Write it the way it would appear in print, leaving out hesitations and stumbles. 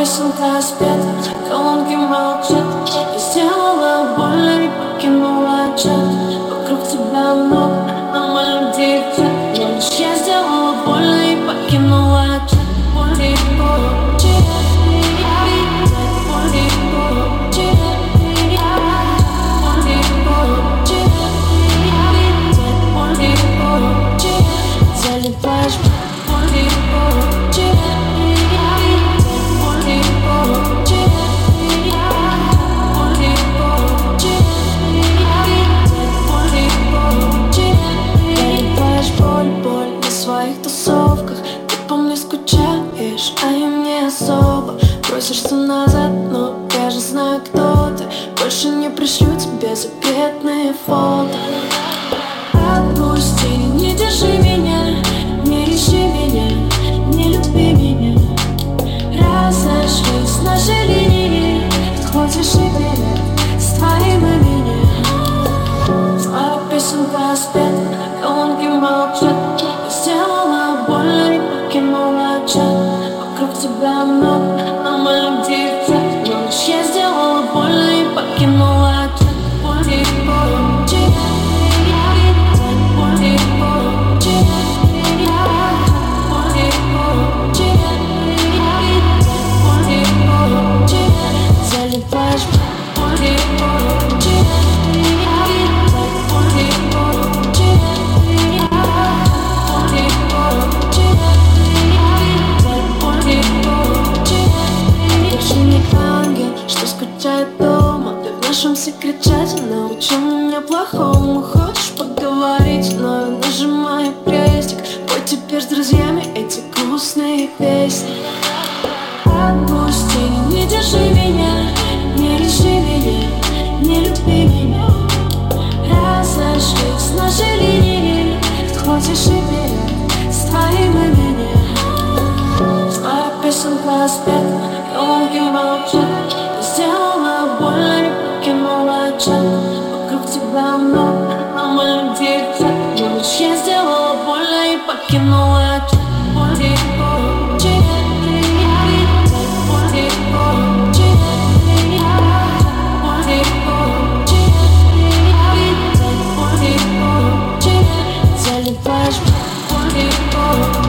песенка спета, колонки молчат. Я сделала больно и покинула чат. Вокруг тебя много нормальных девчат, но лишь я сделала больно и покинула чат. Боль и боль, заливаешь боль и боль. В тусовках ты по мне скучаешь, а я не особо. Просишься назад, но я же знаю, кто ты. Больше не пришлю тебе запретные фото. Отпусти, не держи меня, не ищи меня, не люби меня. Разошлись наши линии, хочешь и привет с твоим именем. Твоя песенка спета, колонки молчат. Сделала больно и покинула чат. Вокруг тебя много нормальных девчат, но лишь я сделала больно и покинула чат. Боль и боль, боль и боль, боль и боль, заливаешь боль и боль. Дома, ты в нашем секрете научил меня плохому. Хочешь поговорить, но я нажимаю крестик. Пой теперь с друзьями эти грустные песни. Отпусти, не держи меня, не ищи меня, не люби меня. Разошлись наши линии, хочешь и привет с твоим именем. Твоя песенка спета, колонки молчат. Сделала больно и покинула чат. Вокруг тебя много нормальных девчат, но лишь я сделала больно и покинула чат. Боль и боль, боль и боль, боль и боль, заливаешь боль и боль.